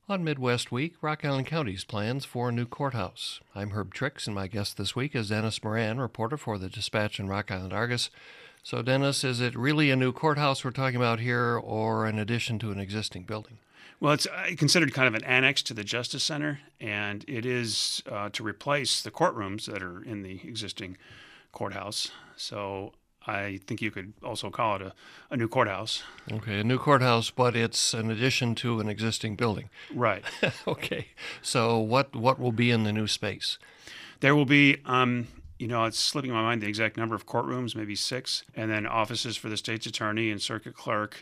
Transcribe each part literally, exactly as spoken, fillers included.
On Midwest Week, Rock Island County's plans for a new courthouse. I'm Herb Trix, and my guest this week is Dennis Moran, reporter for the Dispatch and Rock Island Argus. So, Dennis, is it really a new courthouse we're talking about here, or an addition to an existing building? Well, it's uh, considered kind of an annex to the Justice Center, and it is uh, to replace the courtrooms that are in the existing courthouse. So I think you could also call it a, a new courthouse. Okay, a new courthouse, but it's an addition to an existing building. Right. Okay, so what what will be in the new space? There will be, um, you know, it's slipping my mind the exact number of courtrooms, maybe six, and then offices for the state's attorney and circuit clerk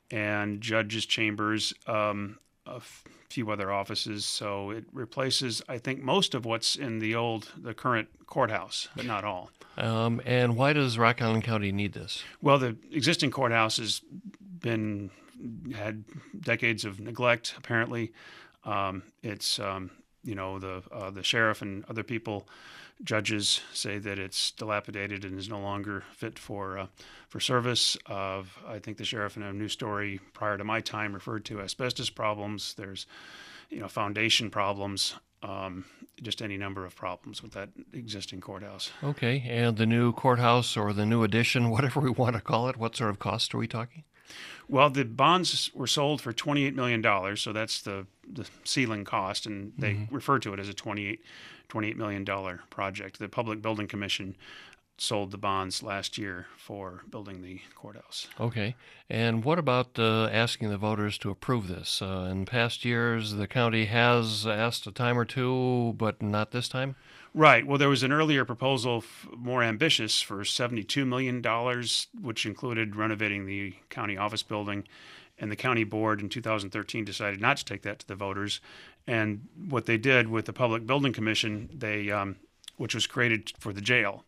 and judges' chambers, um, a f- few other offices. So it replaces, I think, most of what's in the old, the current courthouse, but not all. Um, and why does Rock Island County need this? Well, the existing courthouse has been had decades of neglect. Apparently, um, it's um, you know the uh, the sheriff and other people, judges say that it's dilapidated and is no longer fit for uh, for service. Uh, I think the sheriff in a news story prior to my time referred to asbestos problems. There's you know foundation problems. Um, just any number of problems with that existing courthouse. Okay, and the new courthouse or the new addition, whatever we want to call it, what sort of cost are we talking? Well, the bonds were sold for twenty-eight million dollars, so that's the, the ceiling cost, and they mm-hmm. refer to it as a twenty-eight, twenty-eight million dollars project. The Public Building Commission sold the bonds last year for building the courthouse. Okay. And what about uh, asking the voters to approve this? Uh, in past years, the county has asked a time or two, but not this time? Right. Well, there was an earlier proposal, f- more ambitious, for seventy-two million dollars, which included renovating the county office building. And the county board in two thousand thirteen decided not to take that to the voters. And what they did with the Public Building Commission, they, um, which was created for the jail,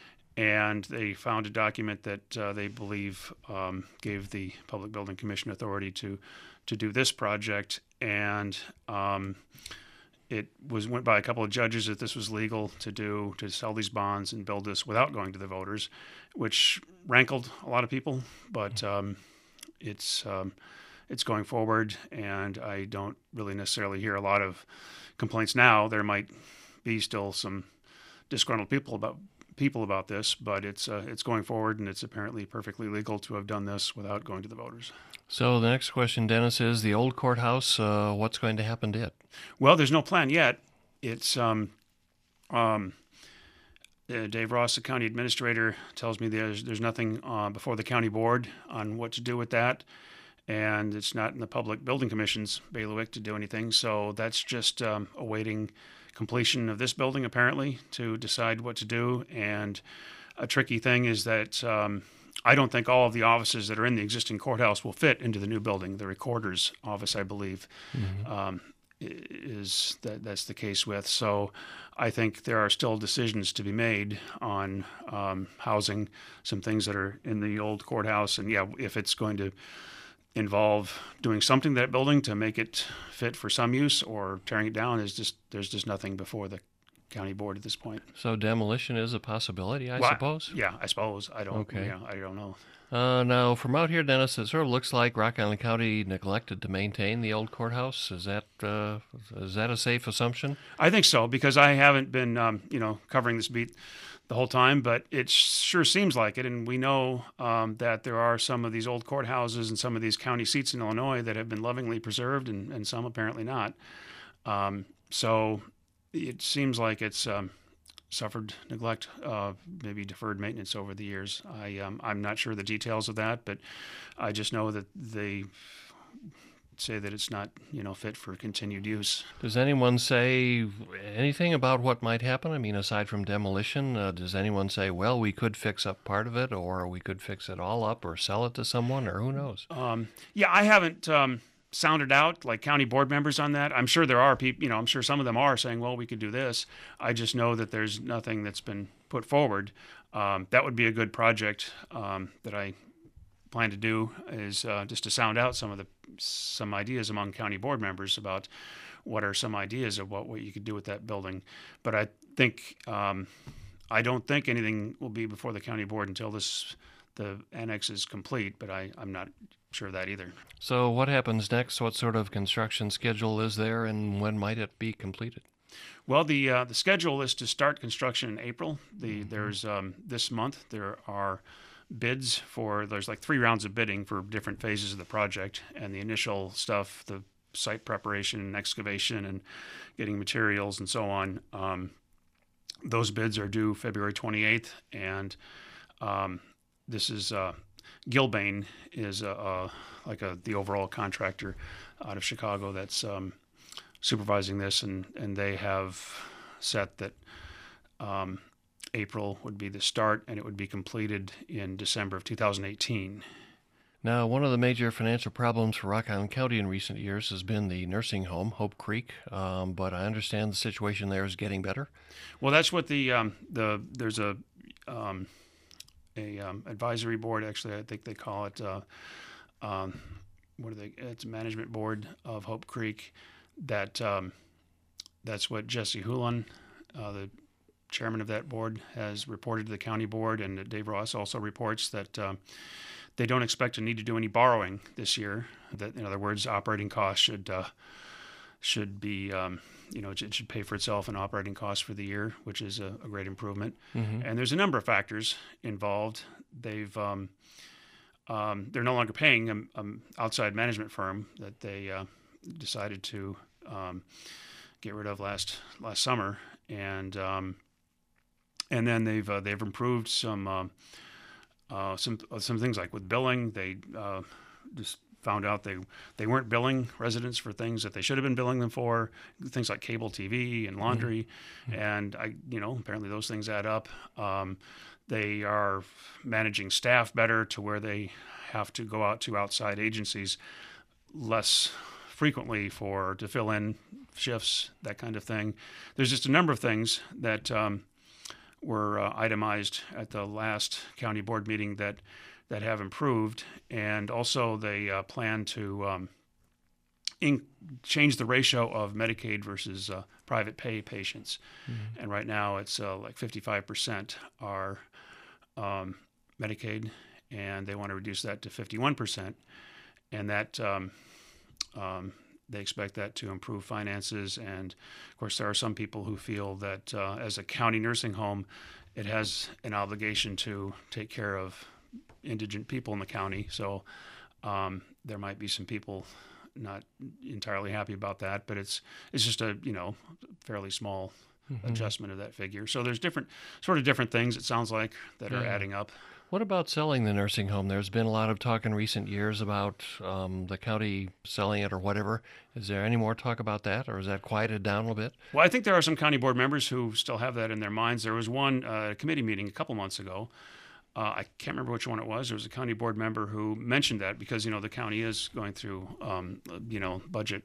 and they found a document that uh, they believe um, gave the Public Building Commission authority to to do this project. And um, it was went by a couple of judges that this was legal to do, to sell these bonds and build this without going to the voters, which rankled a lot of people. But um, it's um, it's going forward, and I don't really necessarily hear a lot of complaints now. There might be still some disgruntled people about people about this, but it's uh, it's going forward, and it's apparently perfectly legal to have done this without going to the voters. So the next question, Dennis, is the old courthouse, uh, what's going to happen to it? Well, there's no plan yet. It's um, um, uh, Dave Ross, the county administrator, tells me there's there's nothing uh, before the county board on what to do with that, and it's not in the Public Building Commission's bailiwick to do anything. So that's just um, awaiting completion of this building, apparently, to decide what to do. And a tricky thing is that um, I don't think all of the offices that are in the existing courthouse will fit into the new building. The recorder's office, I believe, mm-hmm. um, is that that's the case with. So I think there are still decisions to be made on um, housing some things that are in the old courthouse. And yeah, if it's going to involve doing something to that building to make it fit for some use or tearing it down, is just there's just nothing before the county board at this point. So demolition is a possibility, I well, suppose? Yeah, I suppose. I don't okay. Yeah, I don't know. Uh, now, from out here, Dennis, it sort of looks like Rock Island County neglected to maintain the old courthouse. Is that uh, is that a safe assumption? I think so, because I haven't been, um, you know, covering this beat the whole time, but it sure seems like it. And we know um, that there are some of these old courthouses and some of these county seats in Illinois that have been lovingly preserved, and, and some apparently not. Um, so it seems like it's um, suffered neglect, uh, maybe deferred maintenance over the years. I, um, I'm not sure the details of that, but I just know that they say that it's not, you know, fit for continued use. Does anyone say anything about what might happen? I mean, aside from demolition, uh, does anyone say, well, we could fix up part of it, or we could fix it all up, or sell it to someone, or who knows? Um, yeah, I haven't um, sounded out like county board members on that. I'm sure there are people, you know, I'm sure some of them are saying, well, we could do this. I just know that there's nothing that's been put forward. Um, that would be a good project um, that I plan to do, is uh, just to sound out some of the some ideas among county board members about what are some ideas of what, what you could do with that building. But I think um, I don't think anything will be before the county board until this the annex is complete, but I, I'm not sure of that either. So, what happens next? What sort of construction schedule is there, and when might it be completed? Well, the uh, the schedule is to start construction in April. The Mm-hmm. there's um, this month there are bids for there's like three rounds of bidding for different phases of the project, and the initial stuff, the site preparation and excavation and getting materials and so on. Um, those bids are due February twenty-eighth, and um, this is uh, Gilbane is uh, uh, like a the overall contractor out of Chicago that's um, supervising this, and, and they have set that um, April would be the start, and it would be completed in December of two thousand eighteen. Now, one of the major financial problems for Rock Island County in recent years has been the nursing home, Hope Creek, um, but I understand the situation there is getting better. Well, that's what the um, the there's a um, a um, advisory board. Actually, I think they call it. Uh, um, what are they? It's a management board of Hope Creek. That um, that's what Jesse Hulan, uh, the chairman of that board, has reported to the county board, and Dave Ross also reports that um, they don't expect to need to do any borrowing this year. That, in other words, operating costs should uh, should be um, you know it should pay for itself in operating costs for the year, which is a, a great improvement. Mm-hmm. And there's a number of factors involved. They've um, um, they're no longer paying an outside management firm that they uh, decided to um, get rid of last last summer, and um, and then they've uh, they've improved some uh, uh, some some things like with billing. They uh, just found out they they weren't billing residents for things that they should have been billing them for, things like cable T V and laundry, mm-hmm. and I you know apparently those things add up. Um, they are managing staff better to where they have to go out to outside agencies less frequently for to fill in shifts, that kind of thing. There's just a number of things that um, were uh, itemized at the last county board meeting that that have improved, and also they uh, plan to um, in- change the ratio of Medicaid versus uh, private pay patients. Mm-hmm. And right now it's uh, like fifty-five percent are um, Medicaid, and they want to reduce that to fifty-one percent, and that um, Um, they expect that to improve finances. And of course, there are some people who feel that uh, as a county nursing home, it has an obligation to take care of indigent people in the county. So um, there might be some people not entirely happy about that, but it's it's just a you know fairly small mm-hmm. adjustment of that figure. So there's different sort of different things, it sounds like, that yeah. are adding up. What about selling the nursing home? There's been a lot of talk in recent years about um, the county selling it or whatever. Is there any more talk about that, or is that quieted down a little bit? Well, I think there are some county board members who still have that in their minds. There was one uh, committee meeting a couple months ago. Uh, I can't remember which one it was. There was a county board member who mentioned that because, you know, the county is going through, um, you know, budget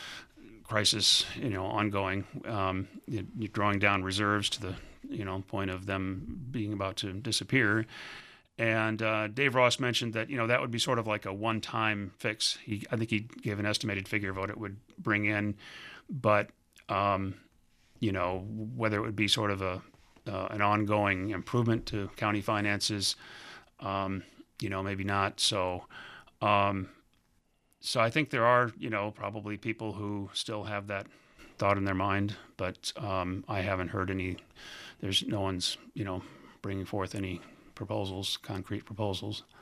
crisis, you know, ongoing. Um, you, you're drawing down reserves to the, you know, point of them being about to disappear. And uh, Dave Ross mentioned that, you know, that would be sort of like a one-time fix. He, I think he gave an estimated figure of what it would bring in, but, um, you know, whether it would be sort of a uh, an ongoing improvement to county finances, um, you know, maybe not. So, um, so I think there are, you know, probably people who still have that thought in their mind, but um, I haven't heard any. There's no one's, you know, bringing forth any proposals, concrete proposals.